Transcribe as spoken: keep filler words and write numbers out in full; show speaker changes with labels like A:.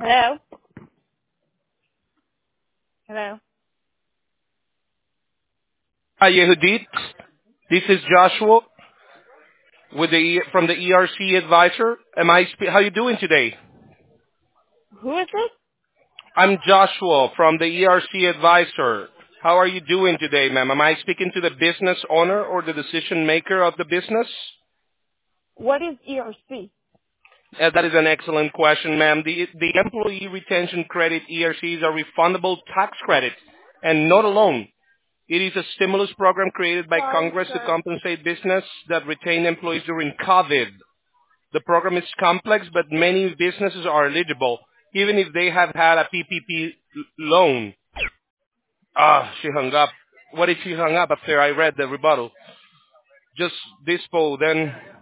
A: Hello? Hello?
B: Hi, Yehudit. This is Joshua with the E- from the E R C Advisor. Am I? Sp- how you doing today?
A: Who is this?
B: I'm Joshua from the E R C Advisor. How are you doing today, ma'am? Am I speaking to the business owner or the decision maker of the business?
A: What is E R C?
B: Uh, that is an excellent question, ma'am. The, the Employee Retention Credit E R Cs are refundable tax credits and not a loan. It is a stimulus program created by
A: Sorry,
B: Congress to
A: sir.
B: compensate business that retain employees during COVID. The program is complex, but many businesses are eligible, even if they have had a P P P loan. Ah, she hung up. What did she hung up after I read the rebuttal? Just dispo, then